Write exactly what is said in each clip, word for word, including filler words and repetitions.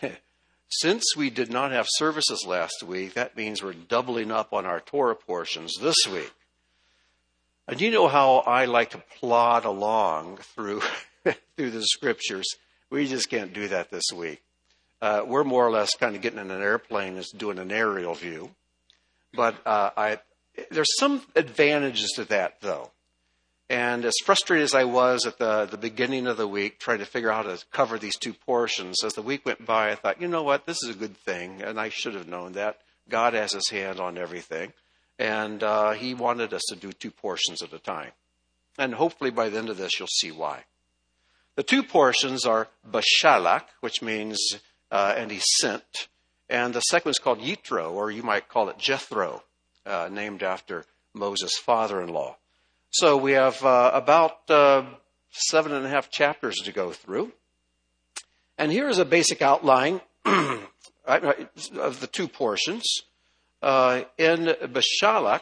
Since we did not have services last week, that means we're doubling up on our Torah portions this week. And you know how I like to plod along through through the scriptures. We just can't do that this week. Uh, we're more or less kind of getting in an airplane and doing an aerial view. But uh, I, there's some advantages to that, though. And as frustrated as I was at the, the beginning of the week, trying to figure out how to cover these two portions, as the week went by, I thought, you know what, this is a good thing, and I should have known that. God has his hand on everything, and uh, he wanted us to do two portions at a time. And hopefully by the end of this, you'll see why. The two portions are Bashalak, which means, uh, and he sent, and the second is called Yitro, or you might call it Jethro, uh, named after Moses' father-in-law. So we have uh, about uh, seven and a half chapters to go through. And here is a basic outline of the two portions. Uh, in Bashalak,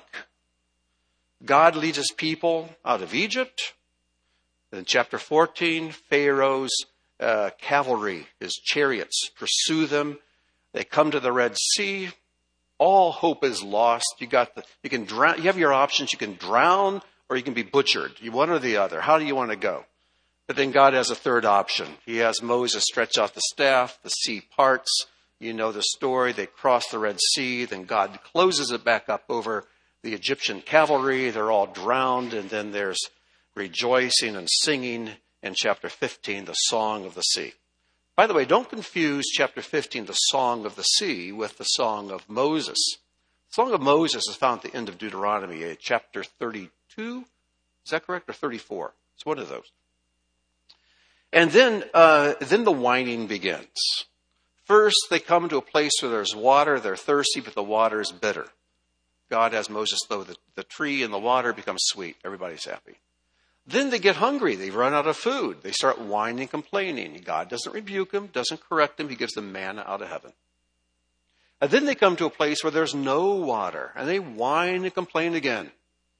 God leads his people out of Egypt. In chapter fourteen, Pharaoh's uh, cavalry, his chariots, pursue them. They come to the Red Sea. All hope is lost. You got the, you can drown. You have your options. You can drown, or you can be butchered. You one or the other. How do you want to go? But then God has a third option. He has Moses stretch out the staff. The sea parts. You know the story. They cross the Red Sea. Then God closes it back up over the Egyptian cavalry. They're all drowned. And then there's rejoicing and singing in chapter fifteen, the Song of the Sea. By the way, don't confuse chapter fifteen, the Song of the Sea, with the Song of Moses. The Song of Moses is found at the end of Deuteronomy, chapter thirty-two. Is that correct? Or thirty-four? It's one of those. And then, uh, then the whining begins. First, they come to a place where there's water. They're thirsty, but the water is bitter. God has Moses throw the, the tree, and the water becomes sweet. Everybody's happy. Then they get hungry. They run out of food. They start whining and complaining. God doesn't rebuke them, doesn't correct them. He gives them manna out of heaven. And then they come to a place where there's no water, and they whine and complain again.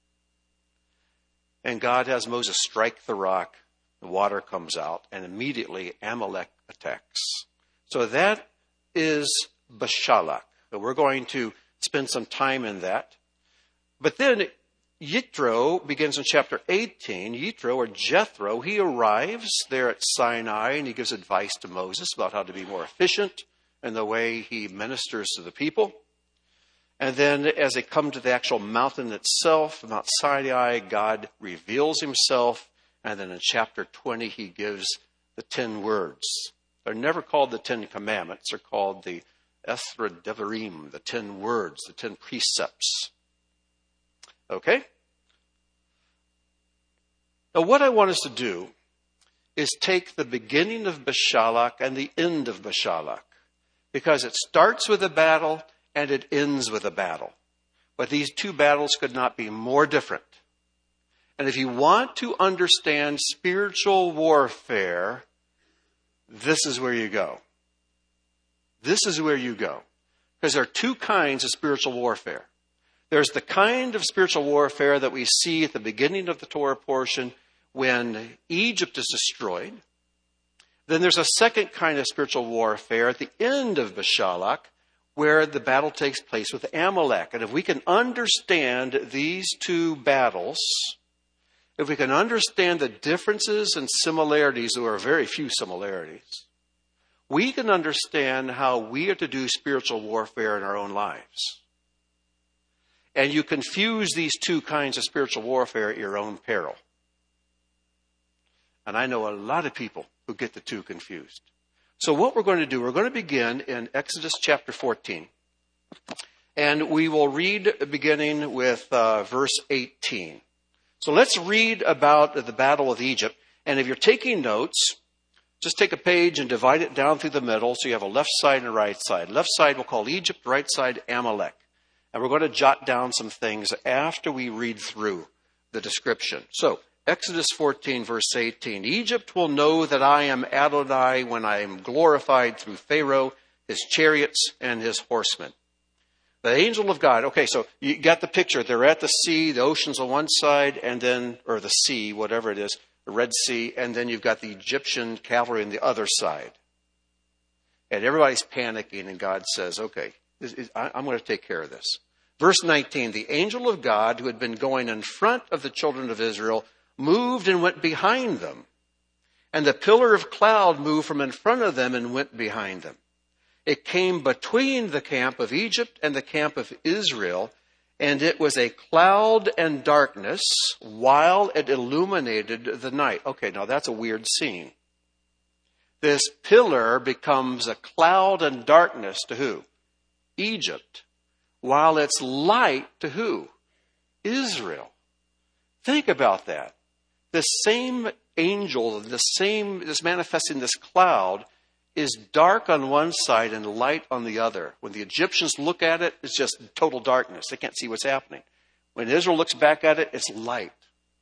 And God has Moses strike the rock. The water comes out, and immediately Amalek attacks. So that is Bashalak. So we're going to spend some time in that. But then Yitro begins in chapter eighteen. Yitro, or Jethro, he arrives there at Sinai, and he gives advice to Moses about how to be more efficient in the way he ministers to the people. And then as they come to the actual mountain itself, Mount Sinai, God reveals himself. And then in chapter twenty, he gives the ten words. They're never called the Ten Commandments. They're called the Esra Devarim, the ten words, the ten precepts. Okay? Now what I want us to do is take the beginning of Bashalak and the end of Bashalak, because it starts with a battle and it ends with a battle. But these two battles could not be more different. And if you want to understand spiritual warfare, this is where you go. This is where you go. Because there are two kinds of spiritual warfare. There's the kind of spiritual warfare that we see at the beginning of the Torah portion when Egypt is destroyed. Then there's a second kind of spiritual warfare at the end of Bashalak, where the battle takes place with Amalek. And if we can understand these two battles, if we can understand the differences and similarities, there are very few similarities, we can understand how we are to do spiritual warfare in our own lives. And you confuse these two kinds of spiritual warfare at your own peril. And I know a lot of people who get the two confused. So what we're going to do, we're going to begin in Exodus chapter fourteen. And we will read beginning with uh, verse eighteen. So let's read about the battle with Egypt. And if you're taking notes, just take a page and divide it down through the middle so you have a left side and a right side. Left side we'll call Egypt, right side Amalek. And we're going to jot down some things after we read through the description. So, Exodus fourteen, verse eighteen. Egypt will know that I am Adonai when I am glorified through Pharaoh, his chariots, and his horsemen. The angel of God. Okay, so you got the picture. They're at the sea, the ocean's on one side, and then, or the sea, whatever it is, the Red Sea, and then you've got the Egyptian cavalry on the other side. And everybody's panicking, and God says, okay, this is, I, I'm going to take care of this. Verse nineteen, the angel of God who had been going in front of the children of Israel moved and went behind them. And the pillar of cloud moved from in front of them and went behind them. It came between the camp of Egypt and the camp of Israel, and it was a cloud and darkness while it illuminated the night. Okay, now that's a weird scene. This pillar becomes a cloud and darkness to who? Egypt. While it's light to who? Israel. Think about that. The same angel, the same, this manifesting this cloud, is dark on one side and light on the other. When the Egyptians look at it, it's just total darkness. They can't see what's happening. When Israel looks back at it, it's light.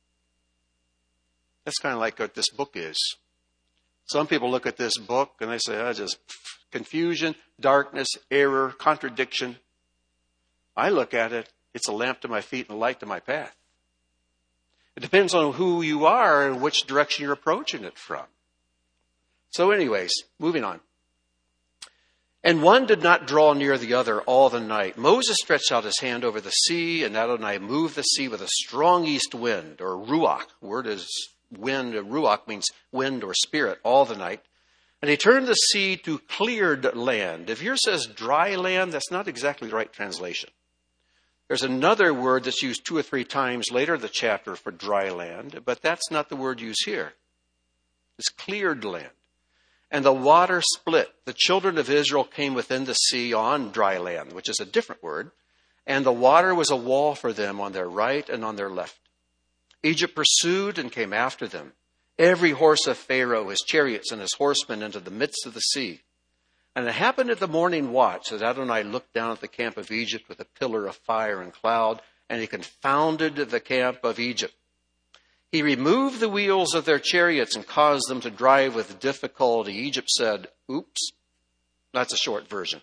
That's kind of like what this book is. Some people look at this book and they say, oh, just confusion, darkness, error, contradiction. I look at it, it's a lamp to my feet and a light to my path. It depends on who you are and which direction you're approaching it from. So anyways, moving on. And one did not draw near the other all the night. Moses stretched out his hand over the sea, and Adonai moved the sea with a strong east wind, or ruach. The word is wind. Ruach means wind or spirit, all the night. And he turned the sea to cleared land. If yours says dry land, that's not exactly the right translation. There's another word that's used two or three times later in the chapter for dry land, but that's not the word used here. It's cleared land. And the water split. The children of Israel came within the sea on dry land, which is a different word. And the water was a wall for them on their right and on their left. Egypt pursued and came after them. Every horse of Pharaoh, his chariots and his horsemen into the midst of the sea. And it happened at the morning watch that Adonai looked down at the camp of Egypt with a pillar of fire and cloud, and he confounded the camp of Egypt. He removed the wheels of their chariots and caused them to drive with difficulty. Egypt said, oops, that's a short version.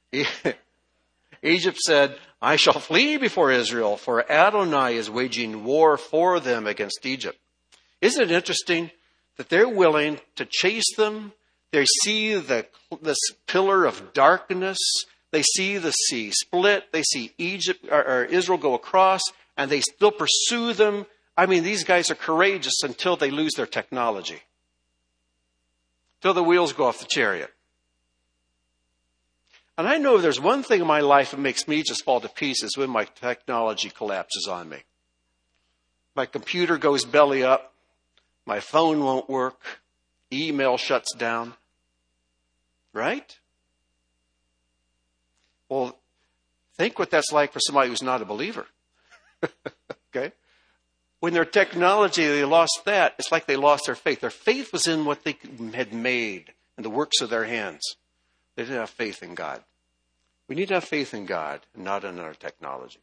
Egypt said, I shall flee before Israel, for Adonai is waging war for them against Egypt. Isn't it interesting that they're willing to chase them? They see the, this pillar of darkness. They see the sea split. They see Egypt or, or Israel go across, and they still pursue them. I mean, these guys are courageous until they lose their technology. Until the wheels go off the chariot. And I know there's one thing in my life that makes me just fall to pieces when my technology collapses on me. My computer goes belly up. My phone won't work. Email shuts down. Right? Well, think what that's like for somebody who's not a believer. Okay? When their technology, they lost that, it's like they lost their faith. Their faith was in what they had made and the works of their hands. They didn't have faith in God. We need to have faith in God, not in our technology.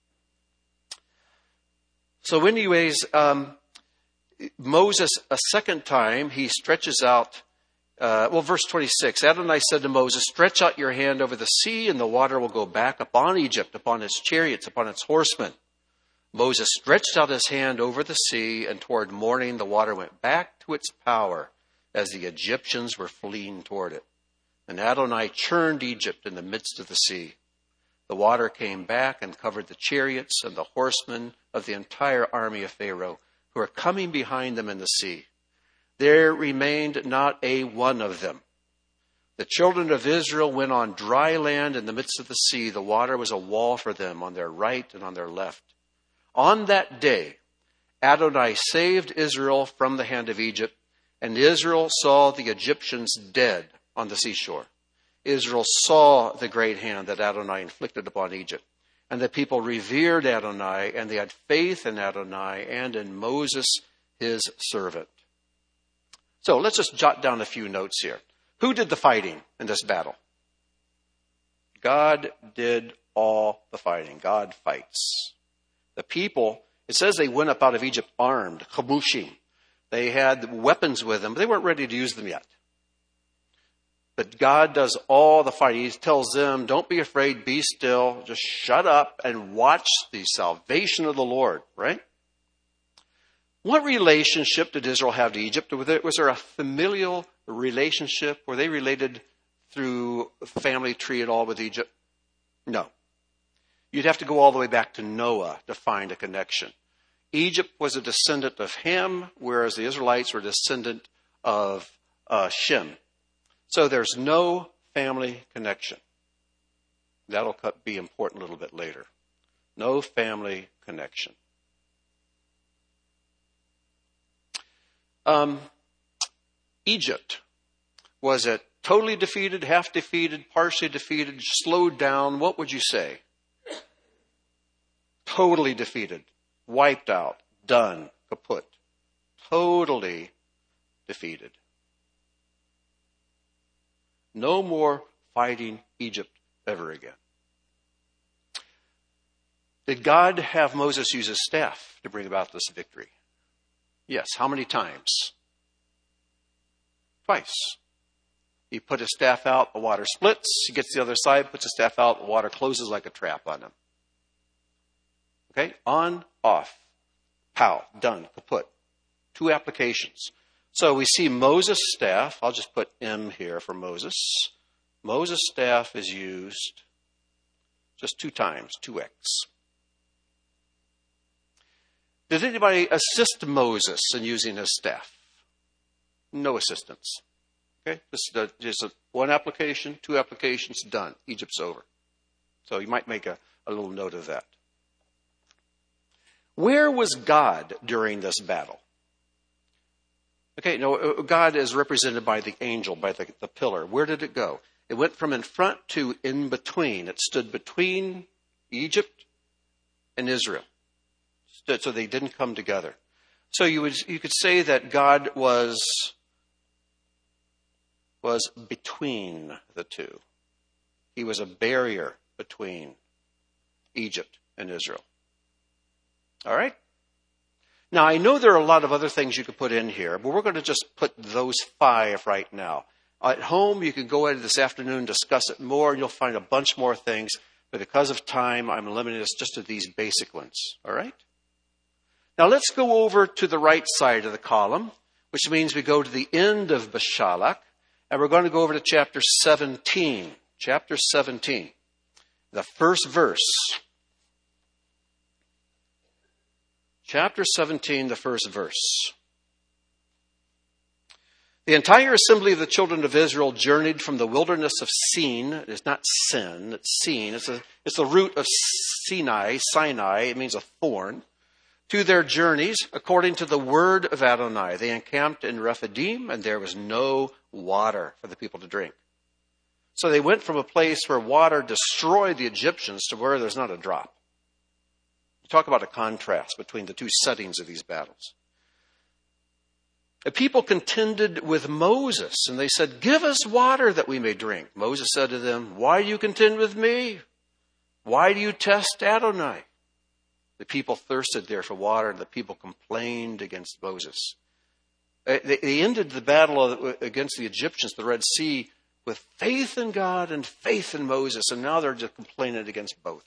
So anyways, um, Moses, a second time, he stretches out, uh, well, verse twenty-six, Adonai said to Moses, stretch out your hand over the sea, and the water will go back upon Egypt, upon its chariots, upon its horsemen. Moses stretched out his hand over the sea, and toward morning the water went back to its power as the Egyptians were fleeing toward it. And Adonai churned Egypt in the midst of the sea. The water came back and covered the chariots and the horsemen of the entire army of Pharaoh, who were coming behind them in the sea. There remained not a one of them. The children of Israel went on dry land in the midst of the sea. The water was a wall for them on their right and on their left. On that day, Adonai saved Israel from the hand of Egypt, and Israel saw the Egyptians dead on the seashore. Israel saw the great hand that Adonai inflicted upon Egypt, and the people revered Adonai, and they had faith in Adonai and in Moses, his servant. So let's just jot down a few notes here. Who did the fighting in this battle? God did all the fighting. God fights. The people, it says they went up out of Egypt armed, chabushim. They had weapons with them, but they weren't ready to use them yet. But God does all the fighting. He tells them, don't be afraid, be still, just shut up and watch the salvation of the Lord, right? What relationship did Israel have to Egypt? Was there a familial relationship? Were they related through family tree at all with Egypt? No. You'd have to go all the way back to Noah to find a connection. Egypt was a descendant of Ham, whereas the Israelites were a descendant of uh, Shem. So there's no family connection. That'll be important a little bit later. No family connection. Um, Egypt, was it totally defeated, half defeated, partially defeated, slowed down? What would you say? Totally defeated, wiped out, done, kaput. Totally defeated. No more fighting Egypt ever again. Did God have Moses use his staff to bring about this victory? Yes. How many times? Twice. He put his staff out, the water splits. He gets to the other side, puts his staff out, the water closes like a trap on him. Okay? On, off. Pow. Done. Kaput. Two applications. So we see Moses' staff. I'll just put M here for Moses. Moses' staff is used just two times, two X. Did anybody assist Moses in using his staff? No assistance. Okay, just, uh, just a, one application, two applications, done. Egypt's over. So you might make a, a little note of that. Where was God during this battle? Okay, no, God is represented by the angel, by the, the pillar. Where did it go? It went from in front to in between. It stood between Egypt and Israel. So they didn't come together. So you would you could say that God was was between the two. He was a barrier between Egypt and Israel. All right? Now, I know there are a lot of other things you could put in here, but we're going to just put those five right now. At home, you can go ahead this afternoon and discuss it more, and you'll find a bunch more things. But because of time, I'm limiting this just to these basic ones. All right? Now, let's go over to the right side of the column, which means we go to the end of Bashalach, and we're going to go over to chapter seventeen. Chapter seventeen. The first verse. Chapter seventeen, the first verse. The entire assembly of the children of Israel journeyed from the wilderness of Sin. It's not Sin, it's Sin. It's, a, it's the root of Sinai, Sinai. It means a thorn. To their journeys, according to the word of Adonai. They encamped in Rephidim, and there was no water for the people to drink. So they went from a place where water destroyed the Egyptians to where there's not a drop. You talk about a contrast between the two settings of these battles. The people contended with Moses, and they said, "Give us water that we may drink." Moses said to them, "Why do you contend with me? Why do you test Adonai?" The people thirsted there for water, and the people complained against Moses. They ended the battle against the Egyptians, the Red Sea, with faith in God and faith in Moses, and now they're just complaining against both.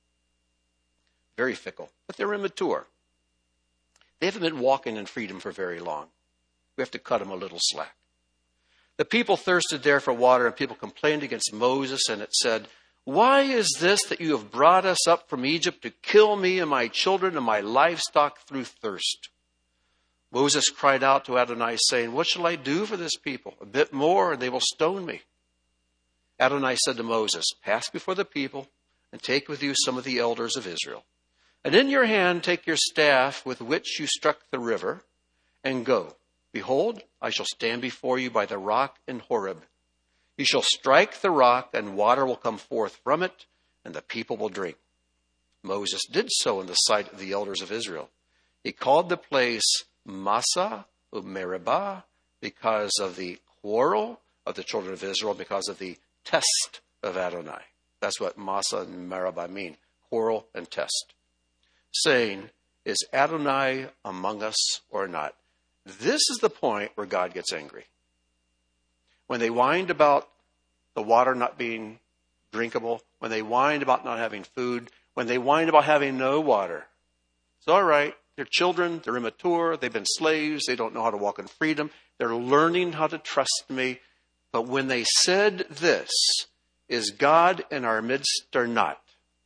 Very fickle, but they're immature. They haven't been walking in freedom for very long. We have to cut them a little slack. The people thirsted there for water, and people complained against Moses, and it said, "Why is this that you have brought us up from Egypt to kill me and my children and my livestock through thirst?" Moses cried out to Adonai, saying, "What shall I do for this people? A bit more, and they will stone me." Adonai said to Moses, "Pass before the people, and take with you some of the elders of Israel. And in your hand take your staff with which you struck the river, and go. Behold, I shall stand before you by the rock in Horeb. You shall strike the rock, and water will come forth from it, and the people will drink." Moses did so in the sight of the elders of Israel. He called the place Massa of Meribah because of the quarrel of the children of Israel, because of the test of Adonai. That's what Massa and Meribah mean, quarrel and test. Saying, "Is Adonai among us or not?" This is the point where God gets angry. When they whined about the water not being drinkable, when they whined about not having food, when they whined about having no water, it's all right. They're children. They're immature. They've been slaves. They don't know how to walk in freedom. They're learning how to trust me. But when they said this, is God in our midst or not?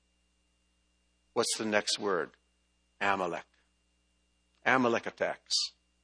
What's the next word? Amalek. Amalek attacks.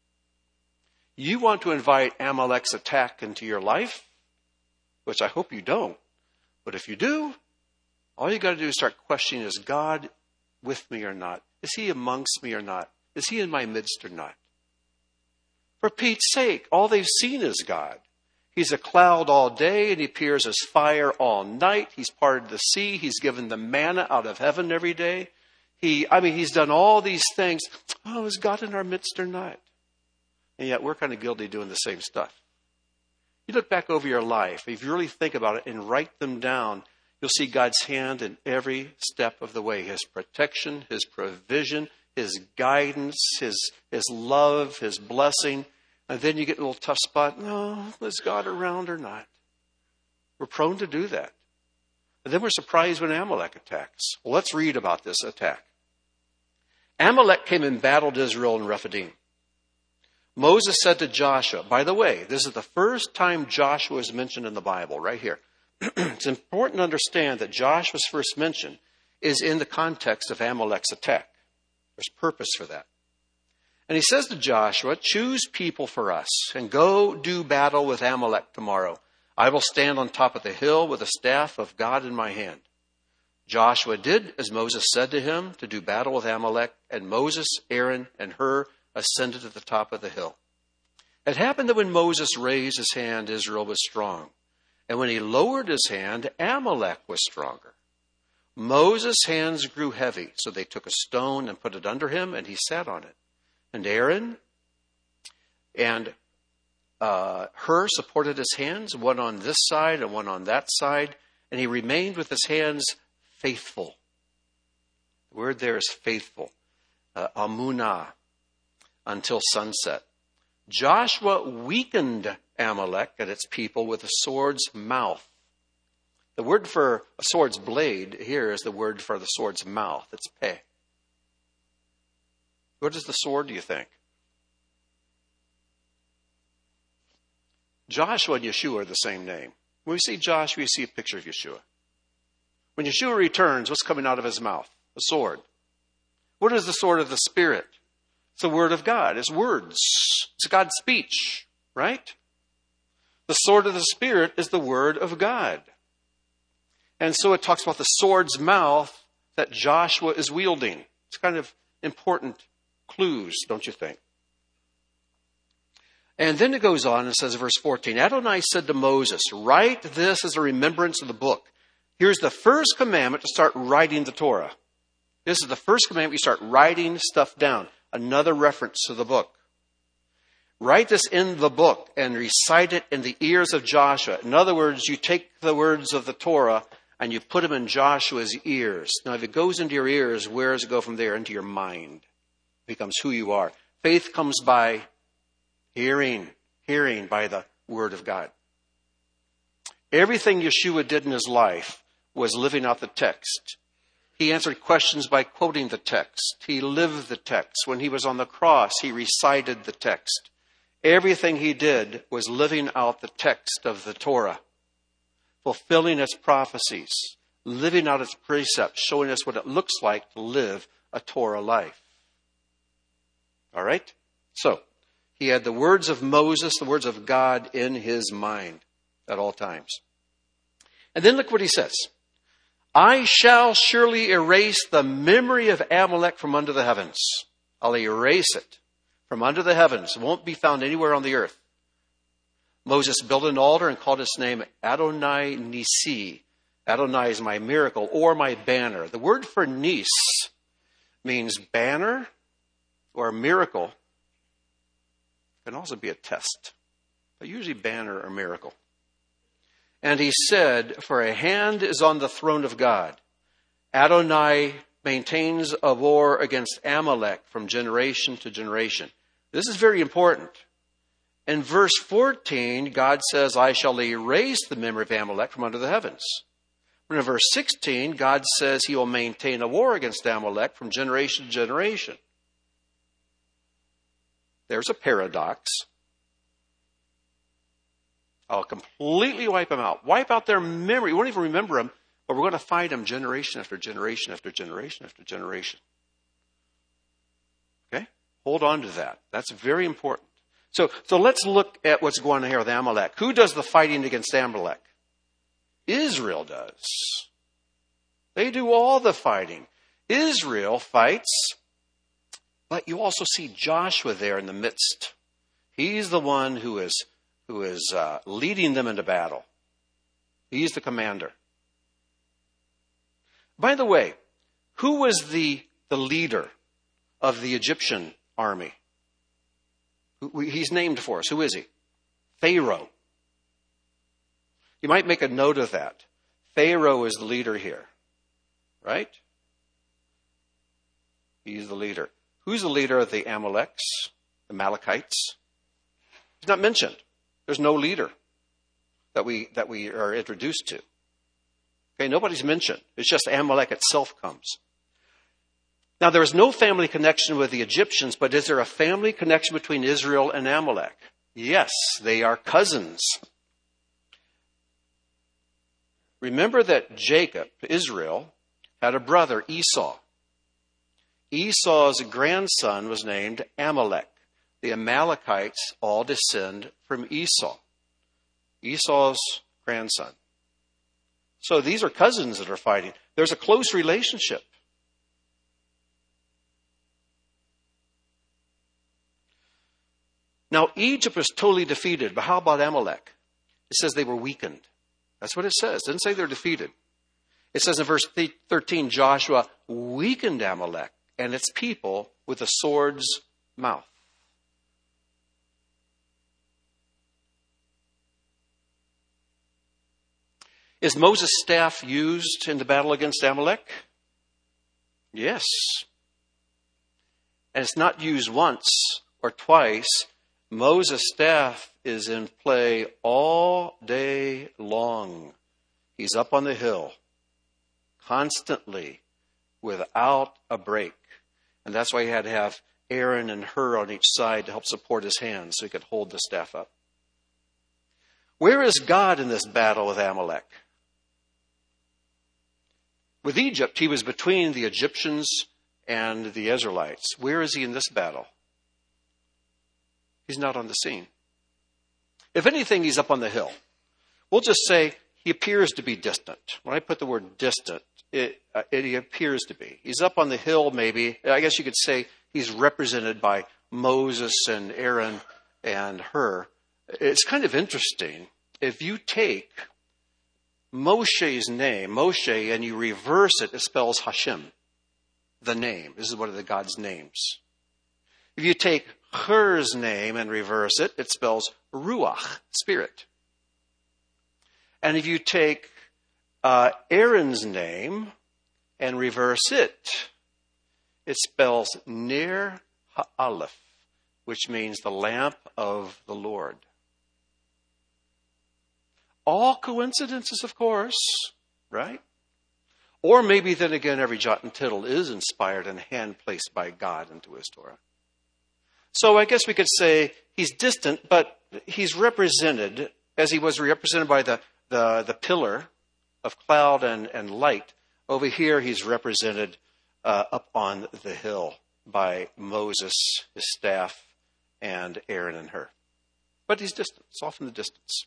You want to invite Amalek's attack into your life? Which I hope you don't. But if you do, all you got to do is start questioning, is God with me or not? Is he amongst me or not? Is he in my midst or not? For Pete's sake, all they've seen is God. He's a cloud all day and he appears as fire all night. He's parted the sea. He's given the manna out of heaven every day. He, I mean, he's done all these things. Oh, is God in our midst or not? And yet we're kind of guilty of doing the same stuff. You look back over your life, if you really think about it and write them down, you'll see God's hand in every step of the way. His protection, his provision, his guidance, his, his love, his blessing. And then you get a little tough spot. No, is God around or not? We're prone to do that. And then we're surprised when Amalek attacks. Well, let's read about this attack. Amalek came and battled Israel in Rephidim. Moses said to Joshua, by the way, this is the first time Joshua is mentioned in the Bible, right here. It's important to understand that Joshua's first mention is in the context of Amalek's attack. There's purpose for that. And he says to Joshua, choose people for us and go do battle with Amalek tomorrow. I will stand on top of the hill with the staff of God in my hand. Joshua did as Moses said to him to do battle with Amalek, and Moses, Aaron, and Hur ascended to the top of the hill. It happened that when Moses raised his hand, Israel was strong. And when he lowered his hand, Amalek was stronger. Moses' hands grew heavy, so they took a stone and put it under him, and he sat on it. And Aaron and uh, Hur supported his hands, one on this side and one on that side, and he remained with his hands faithful. The word there is faithful, uh, amunah, until sunset. Joshua weakened Amalek and its people with a sword's mouth. The word for a sword's blade here is the word for the sword's mouth. It's peh. What is the sword, do you think? Joshua and Yeshua are the same name. When we see Joshua, we see a picture of Yeshua. When Yeshua returns, what's coming out of his mouth? A sword. What is the sword of the Spirit? It's the word of God. It's words. It's God's speech, right? The sword of the Spirit is the word of God. And so it talks about the sword's mouth that Joshua is wielding. It's kind of important clues, don't you think? And then it goes on and says, verse fourteen, Adonai said to Moses, write this as a remembrance of the book. Here's the first commandment to start writing the Torah. This is the first commandment. You start writing stuff down. Another reference to the book. Write this in the book and recite it in the ears of Joshua. In other words, you take the words of the Torah and you put them in Joshua's ears. Now, if it goes into your ears, where does it go from there? Into your mind. It becomes who you are. Faith comes by hearing, hearing by the word of God. Everything Yeshua did in his life was living out the text. He answered questions by quoting the text. He lived the text. When he was on the cross, he recited the text. Everything he did was living out the text of the Torah, fulfilling its prophecies, living out its precepts, showing us what it looks like to live a Torah life. All right? So, he had the words of Moses, the words of God in his mind at all times. And then look what he says. I shall surely erase the memory of Amalek from under the heavens. I'll erase it from under the heavens. It won't be found anywhere on the earth. Moses built an altar and called its name Adonai Nisi. Adonai is my miracle or my banner. The word for Nis means banner or miracle. It can also be a test, but usually banner or miracle. And he said, for a hand is on the throne of God. Adonai maintains a war against Amalek from generation to generation. This is very important. In verse fourteen, God says, I shall erase the memory of Amalek from under the heavens. But in verse sixteen, God says he will maintain a war against Amalek from generation to generation. There's a paradox. I'll completely wipe them out. Wipe out their memory. We won't even remember them, but we're going to fight them generation after generation after generation after generation. Okay? Hold on to that. That's very important. So, so let's look at what's going on here with Amalek. Who does the fighting against Amalek? Israel does. They do all the fighting. Israel fights, but you also see Joshua there in the midst. He's the one who is who is uh, leading them into battle. He's the commander. By the way, who was the, the leader of the Egyptian army? He's named for us. Who is he? Pharaoh. You might make a note of that. Pharaoh is the leader here. Right? He's the leader. Who's the leader of the Amaleks, the Amalekites? He's not mentioned. There's no leader that we that we are introduced to. Okay, nobody's mentioned. It's just Amalek itself comes. Now, there is no family connection with the Egyptians, but is there a family connection between Israel and Amalek? Yes, they are cousins. Remember that Jacob, Israel, had a brother, Esau. Esau's grandson was named Amalek. The Amalekites all descend from Esau, Esau's grandson. So these are cousins that are fighting. There's a close relationship. Now, Egypt was totally defeated, but how about Amalek? It says they were weakened. That's what it says. It doesn't say they're defeated. It says in verse thirteen, Joshua weakened Amalek and its people with a sword's mouth. Is Moses' staff used in the battle against Amalek? Yes. And it's not used once or twice. Moses' staff is in play all day long. He's up on the hill, constantly, without a break. And that's why he had to have Aaron and Hur on each side to help support his hands so he could hold the staff up. Where is God in this battle with Amalek? With Egypt, he was between the Egyptians and the Israelites. Where is he in this battle? He's not on the scene. If anything, he's up on the hill. We'll just say he appears to be distant. When I put the word distant, it, uh, it he appears to be. He's up on the hill, maybe. I guess you could say he's represented by Moses and Aaron and Hur. It's kind of interesting. If you take Moshe's name, Moshe, and you reverse it, it spells Hashem, the name. This is one of the God's names. If you take Hur's name and reverse it, it spells Ruach, spirit. And if you take uh, Aaron's name and reverse it, it spells Ner Ha'aleph, which means the lamp of the Lord. All coincidences, of course, right? Or maybe then again, every jot and tittle is inspired and hand-placed by God into his Torah. So I guess we could say he's distant, but he's represented, as he was represented by the, the, the pillar of cloud and, and light. Over here, he's represented uh, up on the hill by Moses, his staff, and Aaron and Hur. But he's distant. It's off in the distance.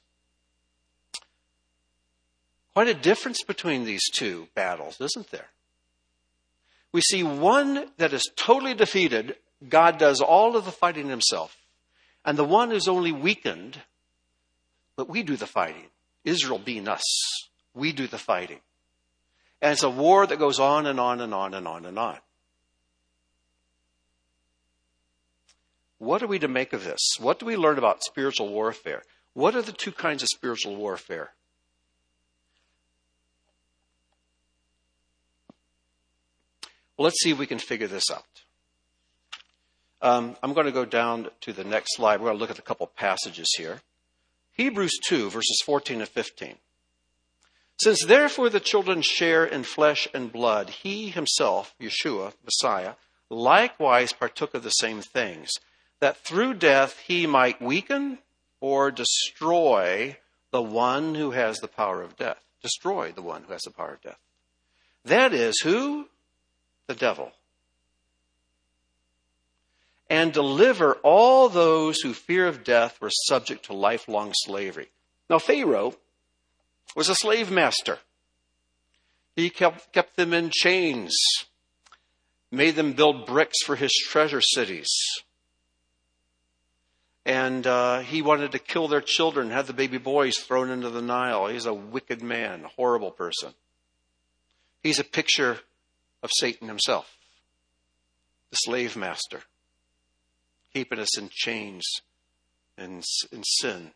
Quite a difference between these two battles, isn't there? We see one that is totally defeated. God does all of the fighting himself. And the one is only weakened, but we do the fighting. Israel being us. We do the fighting. And it's a war that goes on and on and on and on and on. What are we to make of this? What do we learn about spiritual warfare? What are the two kinds of spiritual warfare? Well, let's see if we can figure this out. Um, I'm going to go down to the next slide. We're going to look at a couple passages here. Hebrews two, verses fourteen and fifteen. Since therefore the children share in flesh and blood, he himself, Yeshua, Messiah, likewise partook of the same things, that through death he might weaken or destroy the one who has the power of death. Destroy the one who has the power of death. That is who? The devil. And deliver all those who fear of death were subject to lifelong slavery. Now, Pharaoh was a slave master. He kept, kept them in chains, made them build bricks for his treasure cities. And uh, he wanted to kill their children, have the baby boys thrown into the Nile. He's a wicked man, a horrible person. He's a picture of Satan himself, the slave master, keeping us in chains and in sin.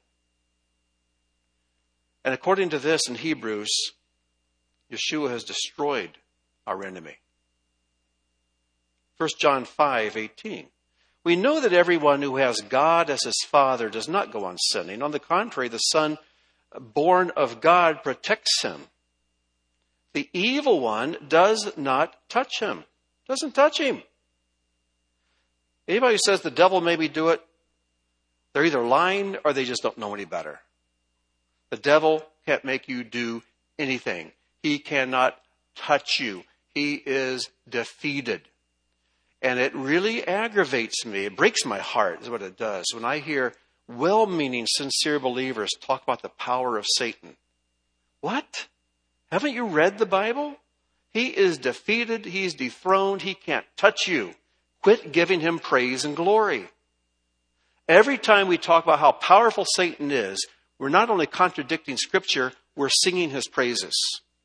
And according to this in Hebrews, Yeshua has destroyed our enemy. First John five eighteen. We know that everyone who has God as his Father does not go on sinning. On the contrary, the Son born of God protects him. The evil one does not touch him. Doesn't touch him. Anybody who says the devil made me do it, they're either lying or they just don't know any better. The devil can't make you do anything. He cannot touch you. He is defeated. And it really aggravates me. It breaks my heart is what it does when I hear well-meaning, sincere believers talk about the power of Satan. What? Haven't you read the Bible? He is defeated. He's dethroned. He can't touch you. Quit giving him praise and glory. Every time we talk about how powerful Satan is, we're not only contradicting Scripture, we're singing his praises.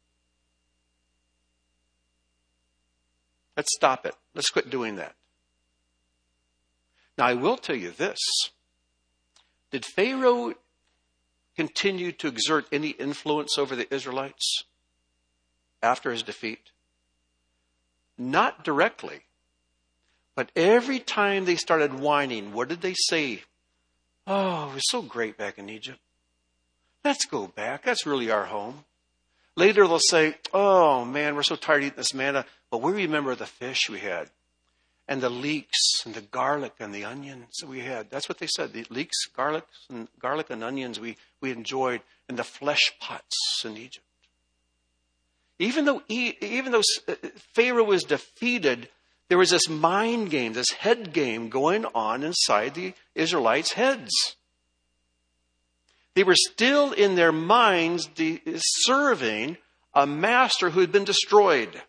Let's stop it. Let's quit doing that. Now, I will tell you this. Did Pharaoh continue to exert any influence over the Israelites after his defeat? Not directly. But every time they started whining, what did they say? Oh, it was so great back in Egypt. Let's go back. That's really our home. Later they'll say, oh man, we're so tired of eating this manna, but we remember the fish we had and the leeks and the garlic and the onions that we had. That's what they said. The leeks, garlic, and garlic and onions we, we enjoyed, and the flesh pots in Egypt. Even though, even though Pharaoh was defeated, there was this mind game, this head game going on inside the Israelites' heads. They were still in their minds de- serving a master who had been destroyed.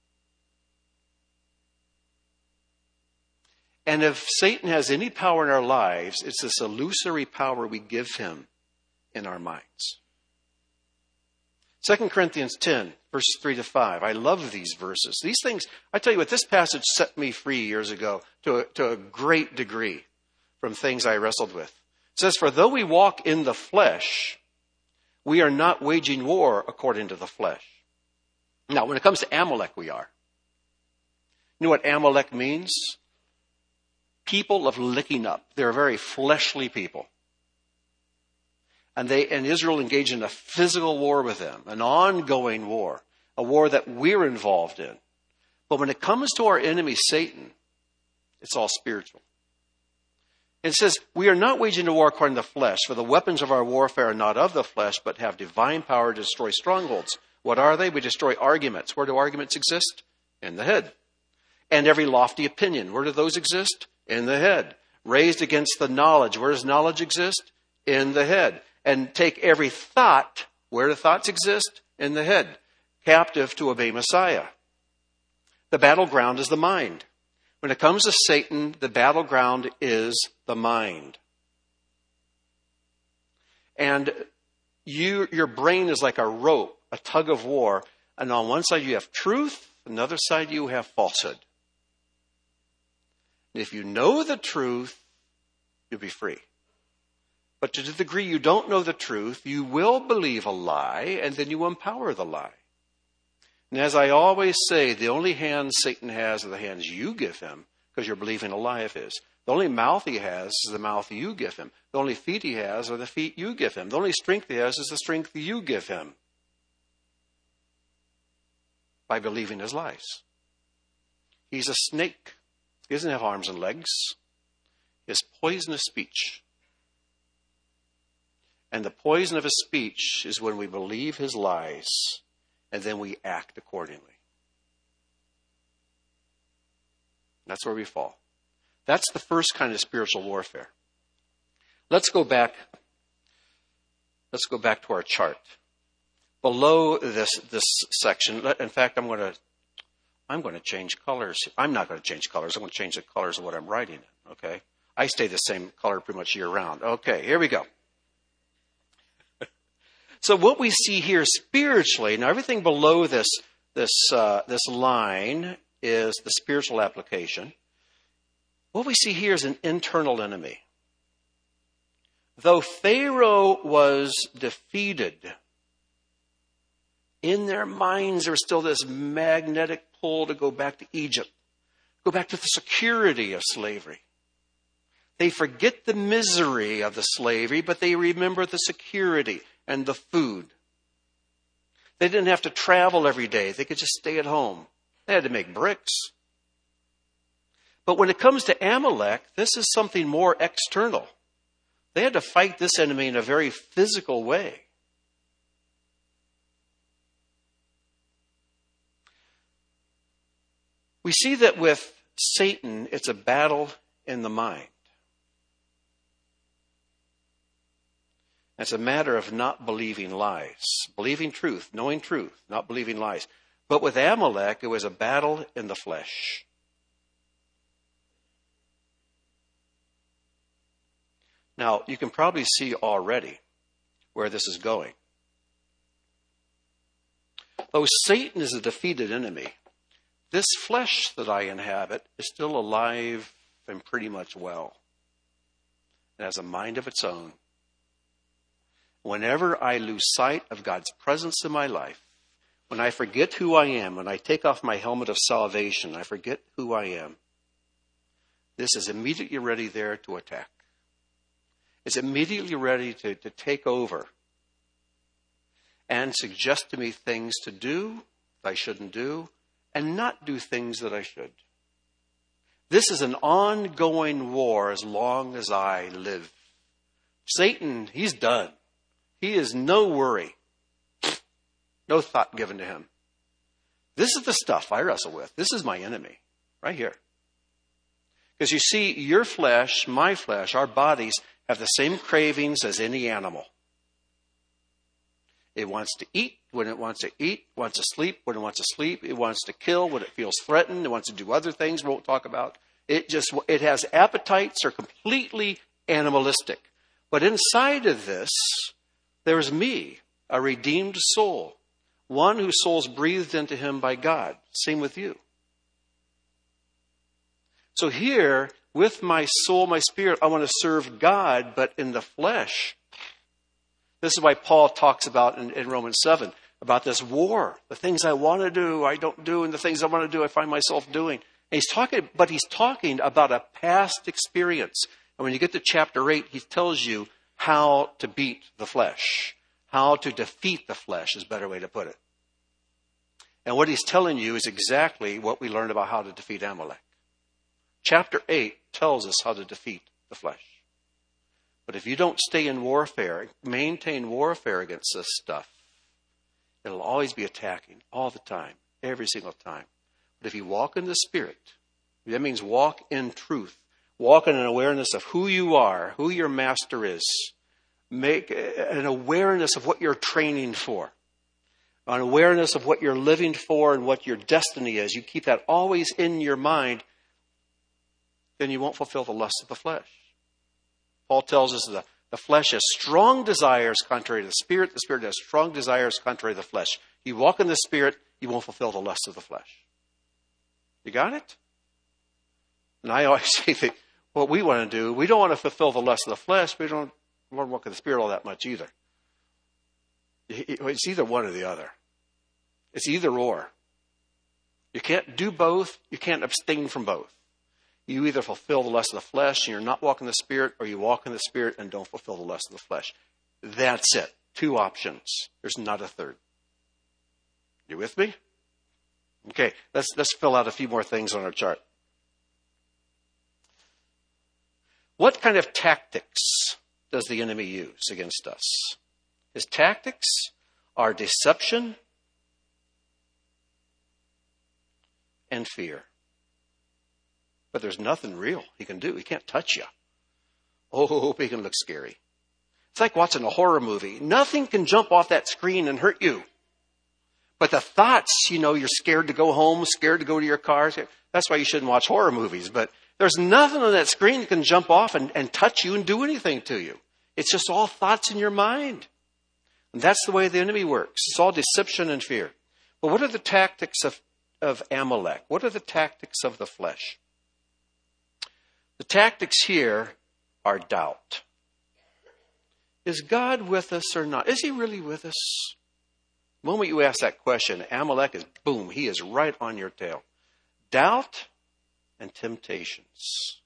And if Satan has any power in our lives, it's this illusory power we give him in our minds. Second Corinthians ten, verses three to five. I love these verses. These things, I tell you what, this passage set me free years ago to a, to a great degree from things I wrestled with. It says, for though we walk in the flesh, we are not waging war according to the flesh. Now, when it comes to Amalek, we are. You know what Amalek means? People of licking up. They're a very fleshly people. And they and Israel engaged in a physical war with them, an ongoing war, a war that we're involved in. But when it comes to our enemy, Satan, it's all spiritual. It says, we are not waging a war according to the flesh, for the weapons of our warfare are not of the flesh, but have divine power to destroy strongholds. What are they? We destroy arguments. Where do arguments exist? In the head. And every lofty opinion. Where do those exist? In the head. Raised against the knowledge. Where does knowledge exist? In the head. And take every thought. Where do thoughts exist? In the head. Captive to obey Messiah. The battleground is the mind. When it comes to Satan, the battleground is the mind. And you, your brain is like a rope, a tug of war. And on one side you have truth, on the other side you have falsehood. And if you know the truth, you'll be free. But to the degree you don't know the truth, you will believe a lie, and then you empower the lie. And as I always say, the only hands Satan has are the hands you give him, because you're believing a lie of his. The only mouth he has is the mouth you give him. The only feet he has are the feet you give him. The only strength he has is the strength you give him. By believing his lies. He's a snake. He doesn't have arms and legs. He has poisonous speech. And the poison of his speech is when we believe his lies and then we act accordingly. That's where we fall. That's the first kind of spiritual warfare. Let's go back. Let's go back to our chart. Below this this section, in fact, I'm going to I'm going to change colors. I'm not going to change colors. I'm going to change the colors of what I'm writing in. Okay, I stay the same color pretty much year round. Okay, here we go. So what we see here spiritually, now everything below this this uh, this line is the spiritual application. What we see here is an internal enemy. Though Pharaoh was defeated, in their minds there was still this magnetic pull to go back to Egypt, go back to the security of slavery. They forget the misery of the slavery, but they remember the security and the food. They didn't have to travel every day. They could just stay at home. They had to make bricks. But when it comes to Amalek, this is something more external. They had to fight this enemy in a very physical way. We see that with Satan, it's a battle in the mind. It's a matter of not believing lies, believing truth, knowing truth, not believing lies. But with Amalek, it was a battle in the flesh. Now, you can probably see already where this is going. Though Satan is a defeated enemy, this flesh that I inhabit is still alive and pretty much well. It has a mind of its own. Whenever I lose sight of God's presence in my life, when I forget who I am, when I take off my helmet of salvation, I forget who I am, this is immediately ready there to attack. It's immediately ready to, to take over and suggest to me things to do that I shouldn't do and not do things that I should. This is an ongoing war as long as I live. Satan, he's done. He is no worry. No thought given to him. This is the stuff I wrestle with. This is my enemy right here. Because you see, your flesh, my flesh, our bodies have the same cravings as any animal. It wants to eat when it wants to eat, wants to sleep when it wants to sleep, it wants to kill when it feels threatened, it wants to do other things we won't talk about. It just it has appetites that are completely animalistic. But inside of this, there's me, a redeemed soul, one whose soul's breathed into him by God. Same with you. So here, with my soul, my spirit, I want to serve God, but in the flesh. This is why Paul talks about in, in Romans seven, about this war. The things I want to do, I don't do, and the things I want to do, I find myself doing. And he's talking, but he's talking about a past experience. And when you get to chapter eight, he tells you how to beat the flesh. How to defeat the flesh is a better way to put it. And what he's telling you is exactly what we learned about how to defeat Amalek. Chapter eight tells us how to defeat the flesh. But if you don't stay in warfare, maintain warfare against this stuff, it'll always be attacking all the time, every single time. But if you walk in the Spirit, that means walk in truth, walk in an awareness of who you are, who your master is, make an awareness of what you're training for, an awareness of what you're living for and what your destiny is. You keep that always in your mind, then you won't fulfill the lust of the flesh. Paul tells us that the flesh has strong desires contrary to the Spirit. The Spirit has strong desires contrary to the flesh. You walk in the Spirit, you won't fulfill the lust of the flesh. You got it? And I always say that what we want to do, we don't want to fulfill the lust of the flesh, but we don't want to walk in the Spirit all that much either. It's either one or the other. It's either or. You can't do both. You can't abstain from both. You either fulfill the lust of the flesh and you're not walking the Spirit, or you walk in the Spirit and don't fulfill the lust of the flesh. That's it. Two options. There's not a third. You with me? Okay, let's let's fill out a few more things on our chart. What kind of tactics does the enemy use against us? His tactics are deception and fear. But there's nothing real he can do. He can't touch you. Oh, he can look scary. It's like watching a horror movie. Nothing can jump off that screen and hurt you. But the thoughts, you know, you're scared to go home, scared to go to your car. That's why you shouldn't watch horror movies. But there's nothing on that screen that can jump off and, and touch you and do anything to you. It's just all thoughts in your mind. And that's the way the enemy works. It's all deception and fear. But what are the tactics of, of Amalek? What are the tactics of the flesh? The tactics here are doubt. Is God with us or not? Is he really with us? The moment you ask that question, Amalek is, boom, he is right on your tail. Doubt and temptations.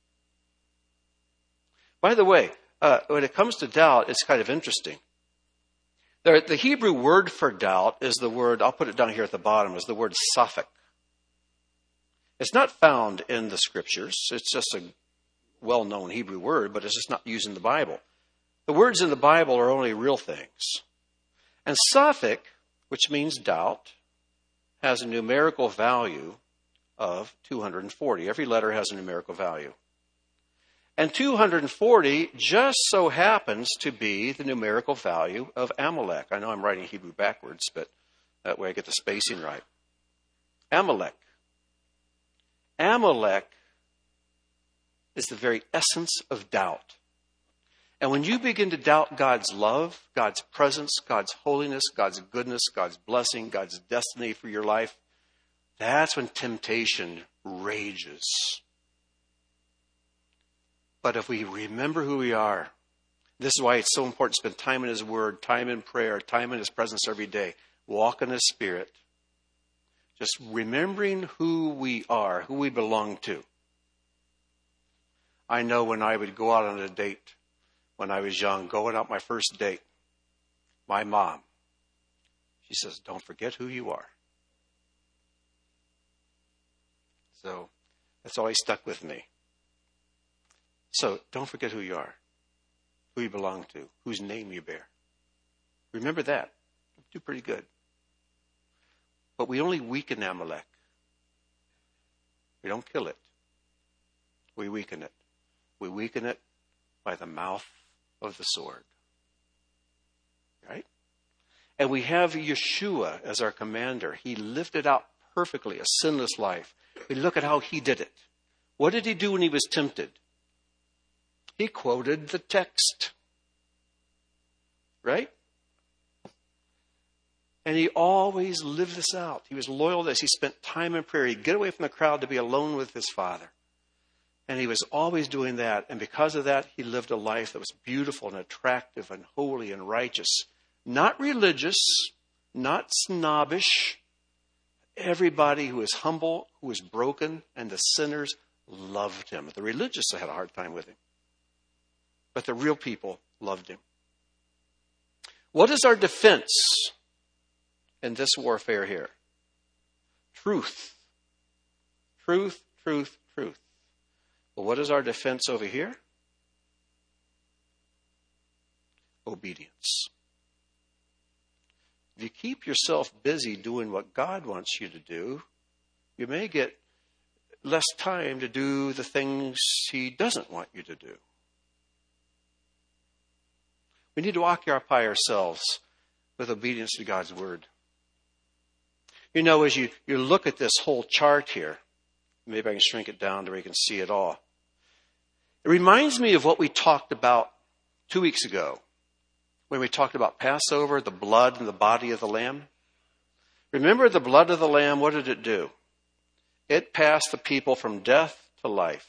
By the way, uh, when it comes to doubt, it's kind of interesting. The, the Hebrew word for doubt is the word, I'll put it down here at the bottom, is the word safek. It's not found in the scriptures. It's just a well-known Hebrew word, but it's just not used in the Bible. The words in the Bible are only real things. And safek, which means doubt, has a numerical value of two hundred forty. Every letter has a numerical value. And two hundred forty just so happens to be the numerical value of Amalek. I know I'm writing Hebrew backwards, but that way I get the spacing right. Amalek. Amalek is the very essence of doubt. And when you begin to doubt God's love, God's presence, God's holiness, God's goodness, God's blessing, God's destiny for your life, that's when temptation rages. But if we remember who we are, this is why it's so important to spend time in his word, time in prayer, time in his presence every day. Walk in his spirit. Just remembering who we are, who we belong to. I know when I would go out on a date, when I was young, going out my first date, my mom, she says, don't forget who you are. So that's always stuck with me. So don't forget who you are, who you belong to, whose name you bear. Remember that. You'll do pretty good. But we only weaken Amalek. We don't kill it. We weaken it. We weaken it by the mouth of the sword. Right? And we have Yeshua as our commander. He lived it out perfectly, a sinless life. We look at how he did it. What did he do when he was tempted? He quoted the text. Right? And he always lived this out. He was loyal to this. He spent time in prayer. He'd get away from the crowd to be alone with his Father. And he was always doing that. And because of that, he lived a life that was beautiful and attractive and holy and righteous. Not religious, not snobbish. Everybody who was humble, who was broken, and the sinners loved him. The religious had a hard time with him. But the real people loved him. What is our defense in this warfare here? Truth. Truth, truth, truth. Well, what is our defense over here? Obedience. If you keep yourself busy doing what God wants you to do, you may get less time to do the things he doesn't want you to do. We need to occupy ourselves with obedience to God's word. You know, as you, you look at this whole chart here, maybe I can shrink it down to where you can see it all. It reminds me of what we talked about two weeks ago when we talked about Passover, the blood and the body of the lamb. Remember the blood of the lamb, what did it do? It passed the people from death to life.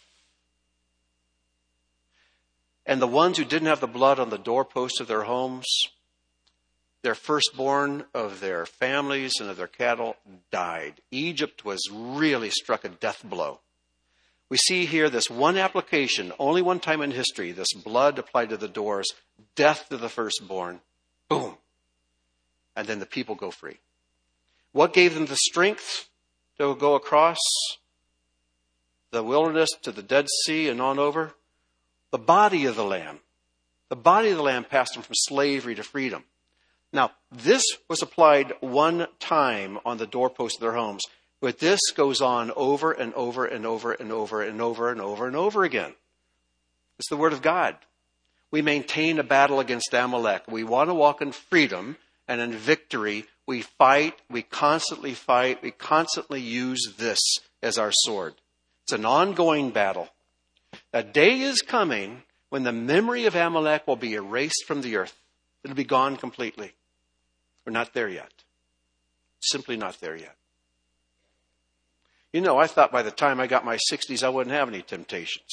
And the ones who didn't have the blood on the doorposts of their homes, their firstborn of their families and of their cattle died. Egypt was really struck a death blow. We see here this one application, only one time in history, this blood applied to the doors, death to the firstborn, boom. And then the people go free. What gave them the strength to go across the wilderness to the Dead Sea and on over? The body of the lamb. The body of the Lamb passed them from slavery to freedom. Now, this was applied one time on the doorpost of their homes, but this goes on over and over and over and over and over and over and over again. It's the Word of God. We maintain a battle against Amalek. We want to walk in freedom and in victory. We fight, we constantly fight, we constantly use this as our sword. It's an ongoing battle. A day is coming when the memory of Amalek will be erased from the earth. It'll be gone completely. We're not there yet. Simply not there yet. You know, I thought by the time I got my sixties, I wouldn't have any temptations.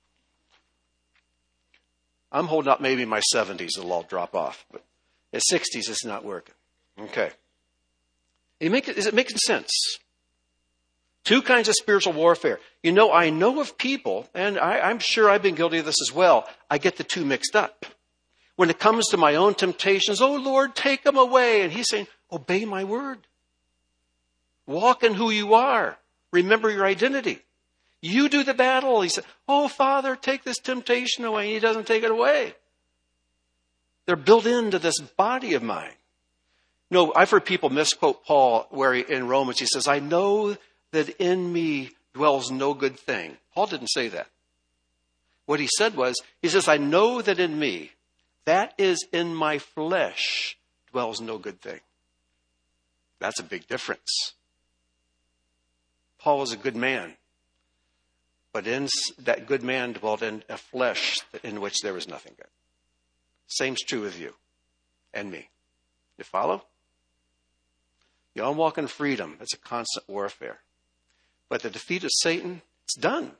I'm holding up maybe my seventies, it'll all drop off. But at sixties, it's not working. Okay. You make it, is it making sense? Two kinds of spiritual warfare. You know, I know of people, and I, I'm sure I've been guilty of this as well. I get the two mixed up. When it comes to my own temptations, oh Lord, take them away. And he's saying, obey my word. Walk in who you are. Remember your identity. You do the battle. He said, oh Father, take this temptation away. And he doesn't take it away. They're built into this body of mine. No, I've heard people misquote Paul where he, in Romans, he says, I know that in me dwells no good thing. Paul didn't say that. What he said was, he says, I know that in me, that is in my flesh, dwells no good thing. That's a big difference. Paul was a good man, but in that good man dwelt in a flesh in which there was nothing good. Same's true with you and me. You follow? You all walk in freedom. It's a constant warfare. But the defeat of Satan, it's done.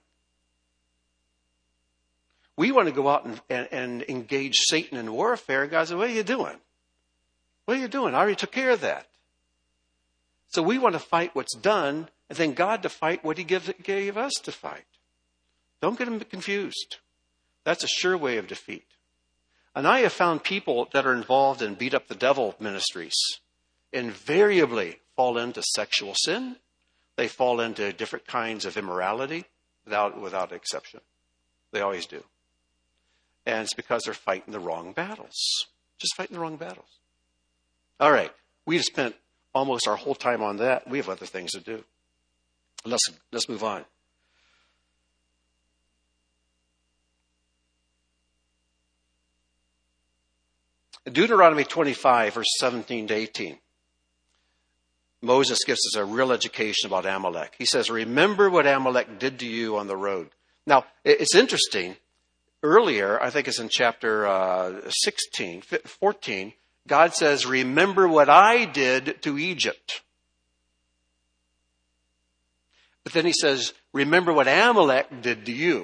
We want to go out and, and, and engage Satan in warfare. And God said, what are you doing? What are you doing? I already took care of that. So we want to fight what's done, and then God to fight what he give, gave us to fight. Don't get them confused. That's a sure way of defeat. And I have found people that are involved in beat up the devil ministries invariably fall into sexual sin. They fall into different kinds of immorality without, without exception. They always do. And it's because they're fighting the wrong battles. Just fighting the wrong battles. All right. We just spent almost our whole time on that. We have other things to do. Let's, let's move on. Deuteronomy twenty-five, verse seventeen to eighteen. Moses gives us a real education about Amalek. He says, remember what Amalek did to you on the road. Now, it's interesting. Earlier, I think it's in chapter uh, sixteen, fourteen, God says, remember what I did to Egypt. But then he says, remember what Amalek did to you.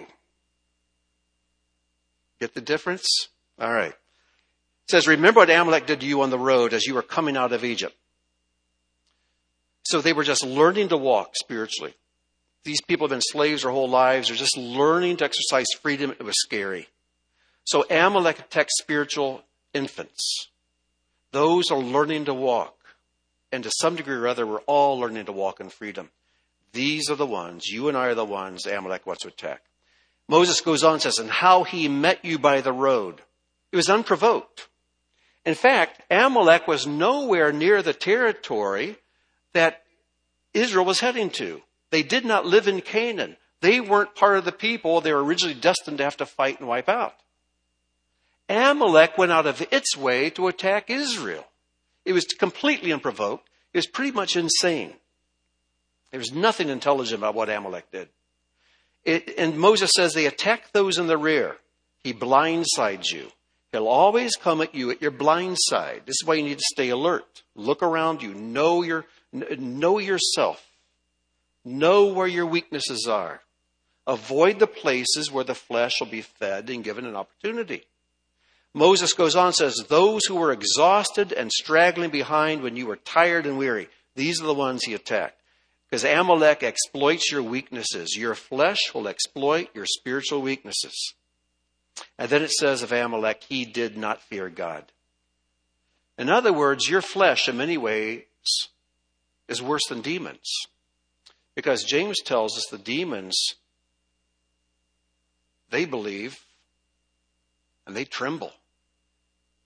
Get the difference? All right. It says, remember what Amalek did to you on the road as you were coming out of Egypt. So they were just learning to walk spiritually. These people have been slaves their whole lives. They're just learning to exercise freedom. It was scary. So Amalek attacked spiritual infants. Those are learning to walk. And to some degree or other, we're all learning to walk in freedom. These are the ones, you and I are the ones Amalek wants to attack. Moses goes on and says, and how he met you by the road. It was unprovoked. In fact, Amalek was nowhere near the territory that Israel was heading to. They did not live in Canaan. They weren't part of the people they were originally destined to have to fight and wipe out. Amalek went out of its way to attack Israel. It was completely unprovoked. It was pretty much insane. There was nothing intelligent about what Amalek did. It, and Moses says they attack those in the rear. He blindsides you. He'll always come at you at your blind side. This is why you need to stay alert. Look around you. Know your, know yourself. Know where your weaknesses are. Avoid the places where the flesh will be fed and given an opportunity. Moses goes on and says, those who were exhausted and straggling behind when you were tired and weary, these are the ones he attacked. Because Amalek exploits your weaknesses. Your flesh will exploit your spiritual weaknesses. And then it says of Amalek, he did not fear God. In other words, your flesh in many ways is worse than demons. Because James tells us the demons, they believe and they tremble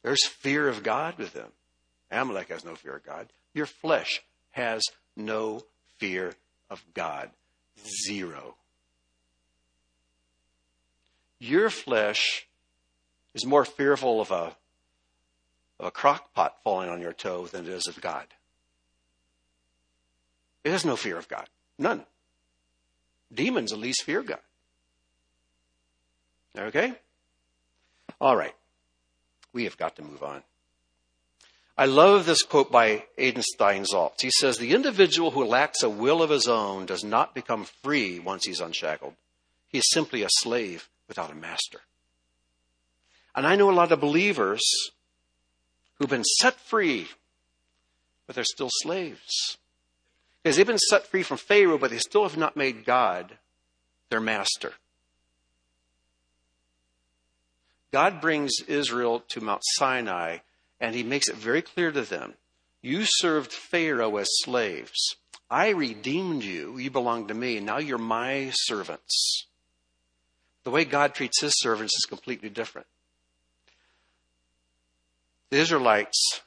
There's fear of God with them. Amalek has no fear of God. Your flesh has no fear of God. Zero. Your flesh is more fearful of a, of a crock pot falling on your toe than it is of God. It has no fear of God. None. Demons at least fear God. Okay? All right. We have got to move on. I love this quote by Adin Steinsaltz. He says, the individual who lacks a will of his own does not become free once he's unshackled. He is simply a slave without a master. And I know a lot of believers who've been set free, but they're still slaves. Because they've been set free from Pharaoh, but they still have not made God their master. God brings Israel to Mount Sinai, and he makes it very clear to them, you served Pharaoh as slaves. I redeemed you. You belong to me. Now you're my servants. The way God treats his servants is completely different. The Israelites,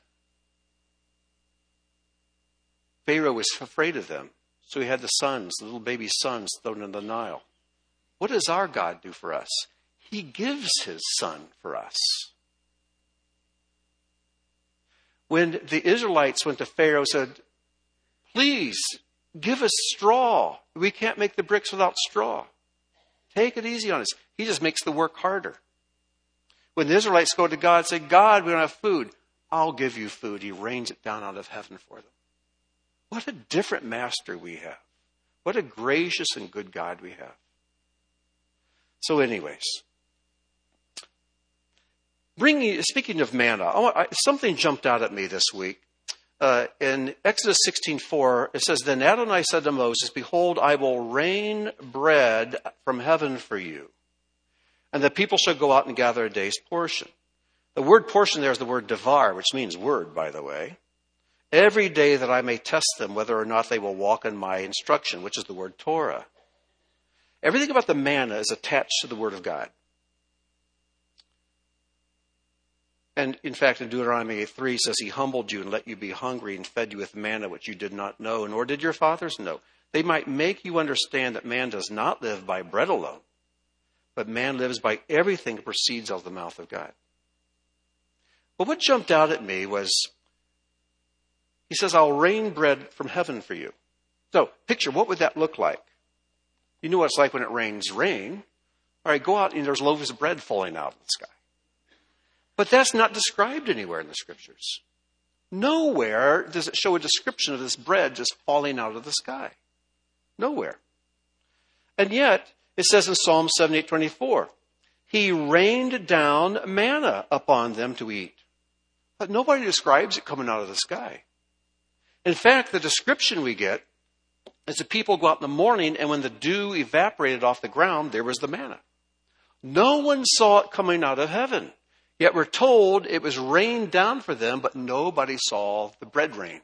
Pharaoh was afraid of them. So he had the sons, the little baby sons thrown in the Nile. What does our God do for us? He gives his son for us. When the Israelites went to Pharaoh and said, please give us straw. We can't make the bricks without straw. Take it easy on us. He just makes the work harder. When the Israelites go to God and say, God, we don't have food. I'll give you food. He rains it down out of heaven for them. What a different master we have. What a gracious and good God we have. So anyways, bringing, speaking of manna, I want, I, something jumped out at me this week. Uh, in Exodus sixteen four, it says, then Adonai said to Moses, behold, I will rain bread from heaven for you, and the people shall go out and gather a day's portion. The word portion there is the word devar, which means word, by the way. Every day that I may test them whether or not they will walk in my instruction, which is the word Torah. Everything about the manna is attached to the word of God. And in fact, in Deuteronomy eight three says, he humbled you and let you be hungry and fed you with manna which you did not know, nor did your fathers know. They might make you understand that man does not live by bread alone, but man lives by everything that proceeds out of the mouth of God. But what jumped out at me was, he says, I'll rain bread from heaven for you. So picture, what would that look like? You know what it's like when it rains rain. All right, go out and there's loaves of bread falling out of the sky. But that's not described anywhere in the scriptures. Nowhere does it show a description of this bread just falling out of the sky. Nowhere. And yet, it says in Psalm seventy-eight twenty-four, he rained down manna upon them to eat. But nobody describes it coming out of the sky. In fact, the description we get is the people go out in the morning, and when the dew evaporated off the ground, there was the manna. No one saw it coming out of heaven. Yet we're told it was rained down for them, but nobody saw the bread rain.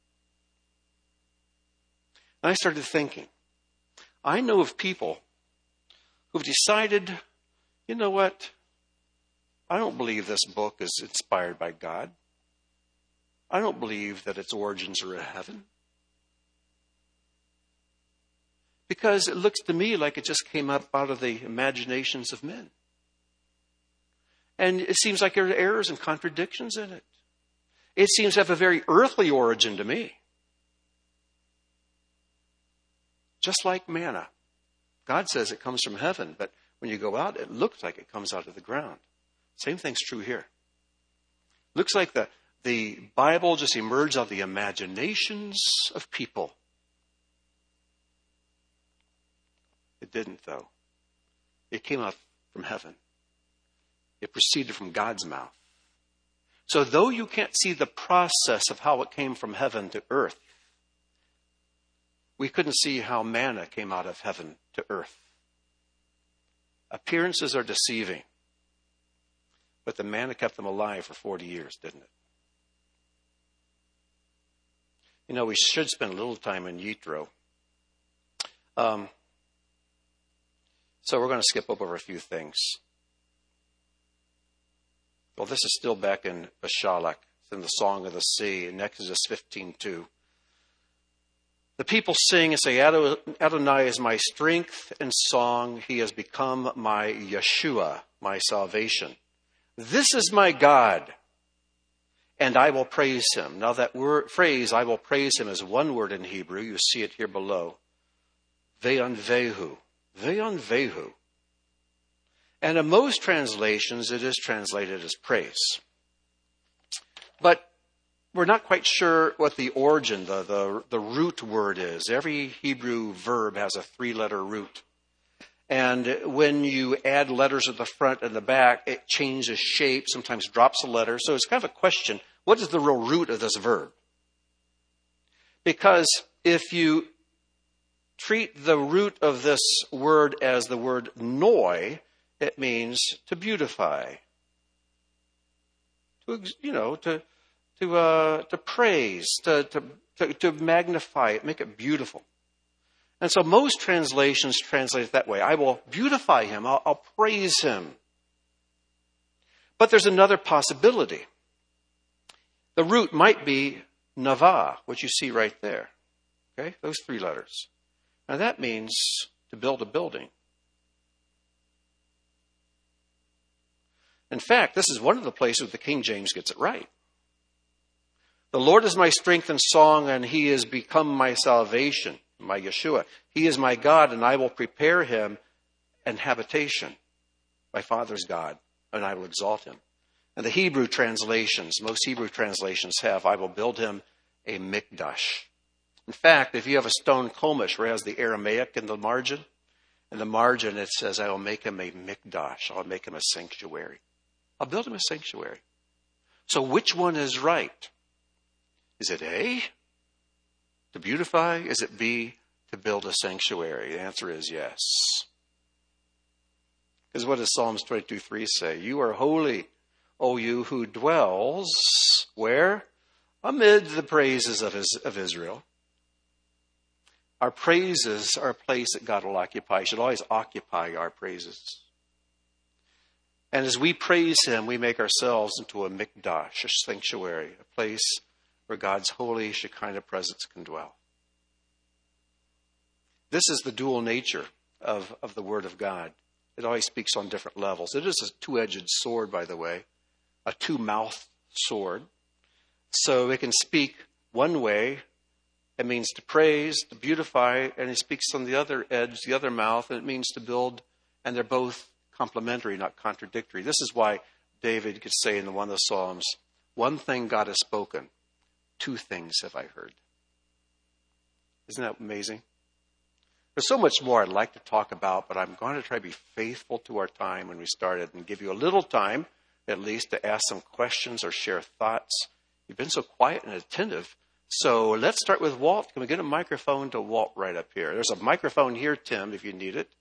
And I started thinking, I know of people who've decided, you know what? I don't believe this book is inspired by God. I don't believe that its origins are in heaven. Because it looks to me like it just came up out of the imaginations of men. And it seems like there are errors and contradictions in it. It seems to have a very earthly origin to me. Just like manna. God says it comes from heaven, but when you go out, it looks like it comes out of the ground. Same thing's true here. Looks like the, the Bible just emerged out of the imaginations of people. It didn't, though. It came out from heaven. It proceeded from God's mouth. So though you can't see the process of how it came from heaven to earth, we couldn't see how manna came out of heaven to earth. Appearances are deceiving. But the manna kept them alive for forty years, didn't it? You know, we should spend a little time in Yitro. Um, so we're going to skip over a few things. Well, this is still back in Bashalach, in the Song of the Sea, in Exodus fifteen two. The people sing and say, Adonai is my strength and song. He has become my Yeshua, my salvation. This is my God, and I will praise him. Now that word, phrase, I will praise him, is one word in Hebrew. You see it here below. Ve'anvehu. Ve'anvehu. And in most translations, it is translated as praise. But we're not quite sure what the origin, the, the, the root word is. Every Hebrew verb has a three-letter root. And when you add letters at the front and the back, it changes shape, sometimes drops a letter. So it's kind of a question, what is the real root of this verb? Because if you treat the root of this word as the word noi, it means to beautify. To, you know, to... To, uh, to praise, to, to, to, to magnify it, make it beautiful. And so most translations translate it that way. I will beautify him. I'll, I'll praise him. But there's another possibility. The root might be navah, which you see right there. Okay, those three letters. Now that means to build a building. In fact, this is one of the places where the King James gets it right. The Lord is my strength and song, and he has become my salvation, my Yeshua. He is my God, and I will prepare him an habitation, my Father's God, and I will exalt him. And the Hebrew translations, most Hebrew translations have, I will build him a mikdash. In fact, if you have a stone chumash where it has the Aramaic in the margin, in the margin it says, I will make him a mikdash. I'll make him a sanctuary. I'll build him a sanctuary. So which one is right? Is it A, to beautify? Is it B, to build a sanctuary? The answer is yes. Because what does Psalms twenty-two three say? You are holy, O you who dwells, where? Amid the praises of, his, of Israel. Our praises are a place that God will occupy. He should always occupy our praises. And as we praise him, we make ourselves into a mikdash, a sanctuary, a place where God's holy Shekinah presence can dwell. This is the dual nature of, of the Word of God. It always speaks on different levels. It is a two-edged sword, by the way, a two-mouthed sword. So it can speak one way. It means to praise, to beautify, and it speaks on the other edge, the other mouth, and it means to build, and they're both complementary, not contradictory. This is why David could say in one of the Psalms, one thing God has spoken, two things have I heard. Isn't that amazing? There's so much more I'd like to talk about, but I'm going to try to be faithful to our time when we started and give you a little time, at least, to ask some questions or share thoughts. You've been so quiet and attentive. So let's start with Walt. Can we get a microphone to Walt right up here? There's a microphone here, Tim, if you need it.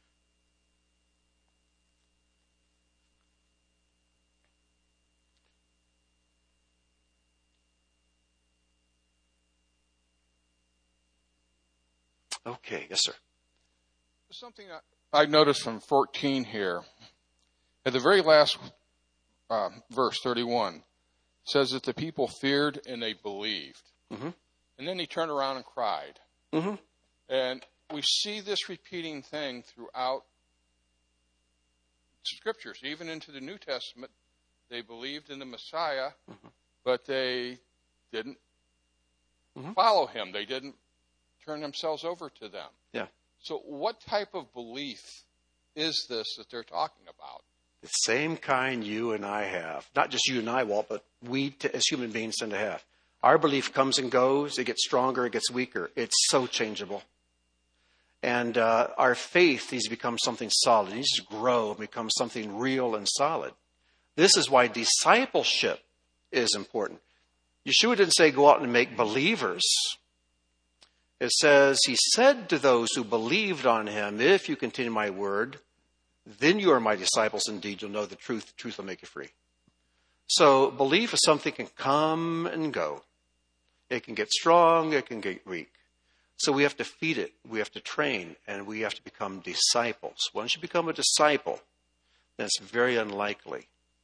Okay, yes, sir. Something I noticed from fourteen here, at the very last uh, verse, thirty-one, says that the people feared and they believed. Mm-hmm. And then he turned around and cried. Mm-hmm. And we see this repeating thing throughout Scriptures, even into the New Testament. They believed in the Messiah, mm-hmm. but they didn't mm-hmm. follow him. They didn't turn themselves over to them. Yeah. So what type of belief is this that they're talking about? The same kind you and I have. Not just you and I, Walt, but we t- as human beings tend to have. Our belief comes and goes. It gets stronger. It gets weaker. It's so changeable. And uh, our faith needs to become something solid. It needs to grow and become something real and solid. This is why discipleship is important. Yeshua didn't say go out and make believers. It says, he said to those who believed on him, if you continue my word, then you are my disciples indeed. You'll know the truth. The truth will make you free. So belief is something that can come and go. It can get strong. It can get weak. So we have to feed it. We have to train. And we have to become disciples. Once you become a disciple, then it's very unlikely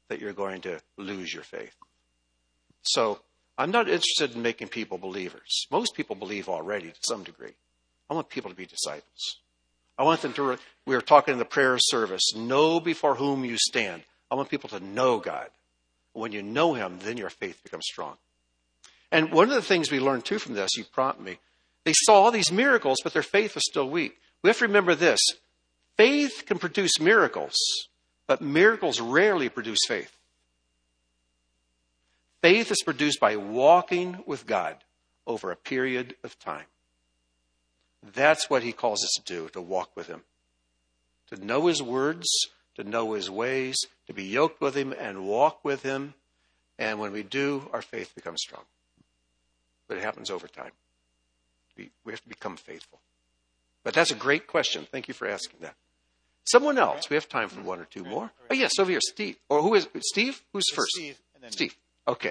that you're going to lose your faith. So I'm not interested in making people believers. Most people believe already to some degree. I want people to be disciples. I want them to, we were talking in the prayer service, know before whom you stand. I want people to know God. When you know him, then your faith becomes strong. And one of the things we learned too from this, you prompt me, they saw all these miracles, but their faith was still weak. We have to remember this. Faith can produce miracles, but miracles rarely produce faith. Faith is produced by walking with God over a period of time. That's what he calls us to do, to walk with him. To know his words, to know his ways, to be yoked with him and walk with him. And when we do, our faith becomes strong. But it happens over time. We, we have to become faithful. But that's a great question. Thank you for asking that. Someone else. We have time for one or two more. Oh, yes, over here, Steve. Or who is it? Steve? Who's first? Steve. And then Steve. Okay.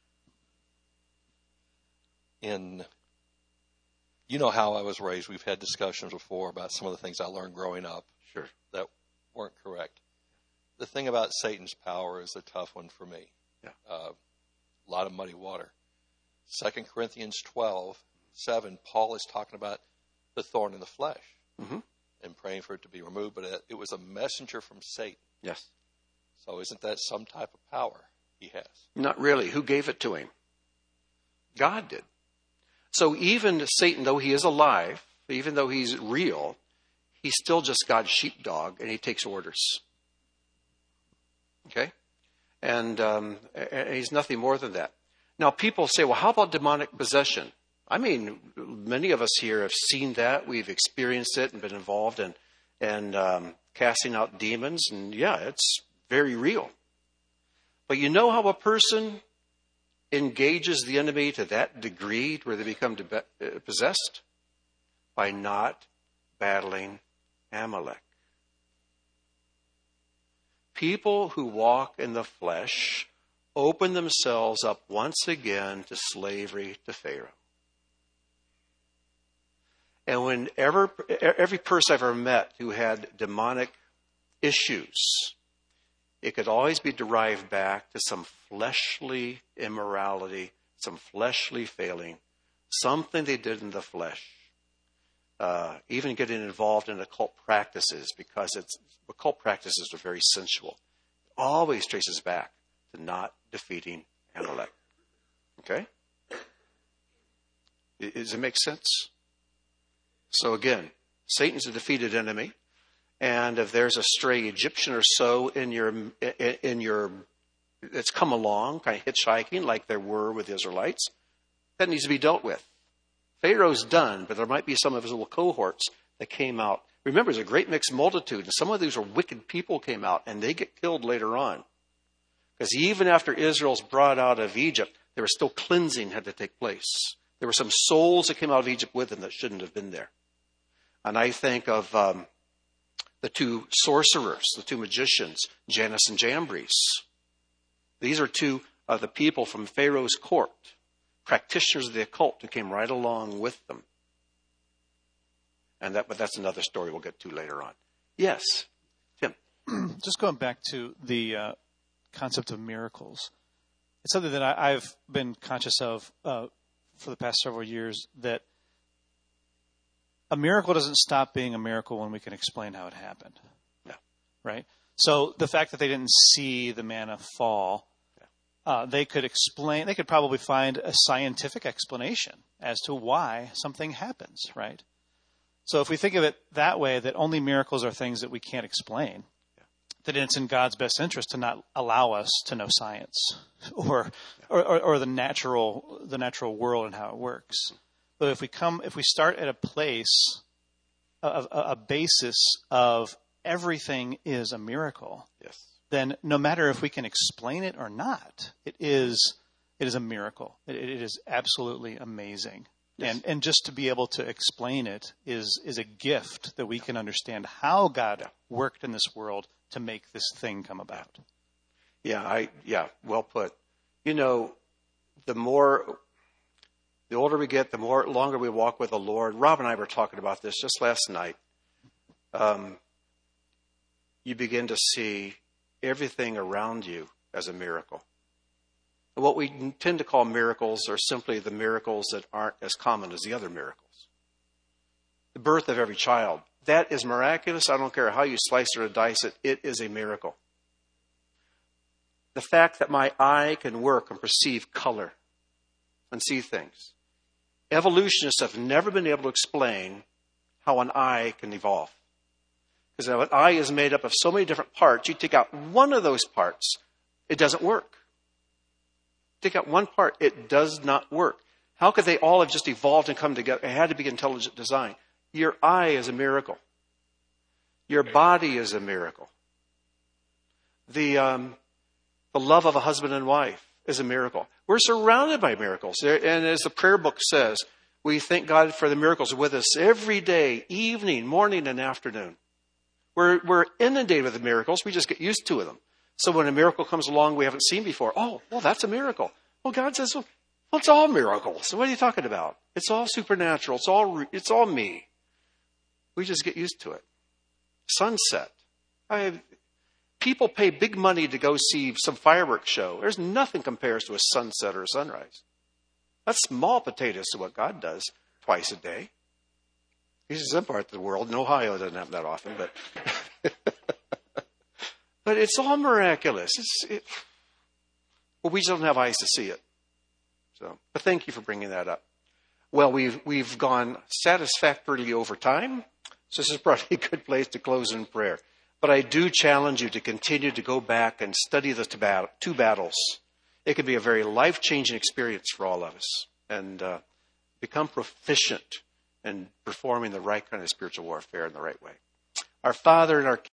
In, you know how I was raised. We've had discussions before about some of the things I learned growing up. Sure. That weren't correct. The thing about Satan's power is a tough one for me. Yeah. Uh, a lot of muddy water. Second Corinthians twelve seven, Paul is talking about the thorn in the flesh Mm-hmm. and praying for it to be removed, but it, it was a messenger from Satan. Yes. So isn't that some type of power he has? Not really. Who gave it to him? God did. So even Satan, though he is alive, even though he's real, he's still just God's sheepdog, and he takes orders. Okay? And, um, and he's nothing more than that. Now, people say, well, how about demonic possession? I mean, many of us here have seen that. We've experienced it and been involved in and um, casting out demons. And, yeah, it's very real. But you know how a person engages the enemy to that degree where they become de- possessed? By not battling Amalek. People who walk in the flesh open themselves up once again to slavery to Pharaoh. And whenever every person I've ever met who had demonic issues, it could always be derived back to some fleshly immorality, some fleshly failing, something they did in the flesh. Uh, even getting involved in occult practices, because it's occult practices are very sensual. It always traces back to not defeating Amalek. Okay? Does it make sense? So again, Satan's a defeated enemy, and if there's a stray Egyptian or so in your in your that's come along, kind of hitchhiking like there were with the Israelites, that needs to be dealt with. Pharaoh's done, but there might be some of his little cohorts that came out. Remember, it's a great mixed multitude, and some of these were wicked people came out, and they get killed later on. Because even after Israel's brought out of Egypt, there was still cleansing had to take place. There were some souls that came out of Egypt with them that shouldn't have been there. And I think of um, the two sorcerers, the two magicians, Jannes and Jambres. These are two of the people from Pharaoh's court, practitioners of the occult who came right along with them. And that, but that's another story we'll get to later on. Yes, Tim. Just going back to the uh, concept of miracles, it's something that I, I've been conscious of uh, for the past several years, that a miracle doesn't stop being a miracle when we can explain how it happened. No. Right? So the fact that they didn't see the manna fall, uh, they could explain, they could probably find a scientific explanation as to why something happens, right? So if we think of it that way, that only miracles are things that we can't explain, yeah. then it's in God's best interest to not allow us to know science or, yeah. or, or, or the natural, the natural world and how it works. But if we come, if we start at a place, a, a, a basis of everything is a miracle, yes. then no matter if we can explain it or not, it is, it is a miracle. It, it is absolutely amazing. Yes. And and just to be able to explain it is is a gift that we can understand how God worked in this world to make this thing come about. Yeah, I yeah, well put. You know, the more the older we get, the more longer we walk with the Lord. Rob and I were talking about this just last night. Um, you begin to see everything around you as a miracle. And what we tend to call miracles are simply the miracles that aren't as common as the other miracles. The birth of every child, that is miraculous. I don't care how you slice or dice it, it is a miracle. The fact that my eye can work and perceive color and see things. Evolutionists have never been able to explain how an eye can evolve. Because an eye is made up of so many different parts. You take out one of those parts, it doesn't work. Take out one part, it does not work. How could they all have just evolved and come together? It had to be intelligent design. Your eye is a miracle. Your body is a miracle. The um, the love of a husband and wife is a miracle. We're surrounded by miracles. And as the prayer book says, we thank God for the miracles with us every day, evening, morning, and afternoon. We're, we're inundated with the miracles. We just get used to them. So when a miracle comes along we haven't seen before, oh, well, that's a miracle. Well, God says, well, it's all miracles. So what are you talking about? It's all supernatural. It's all, it's all me. We just get used to it. Sunset. I, people pay big money to go see some fireworks show. There's nothing compares to a sunset or a sunrise. That's small potatoes to what God does twice a day. He's in some part of the world. In Ohio, it doesn't happen that often, but but it's all miraculous. It's, it, well, we just don't have eyes to see it. So, but thank you for bringing that up. Well, we've we've gone satisfactorily over time, so this is probably a good place to close in prayer. But I do challenge you to continue to go back and study the two battles. It can be a very life-changing experience for all of us, and uh, become proficient in performing the right kind of spiritual warfare in the right way. Our Father and our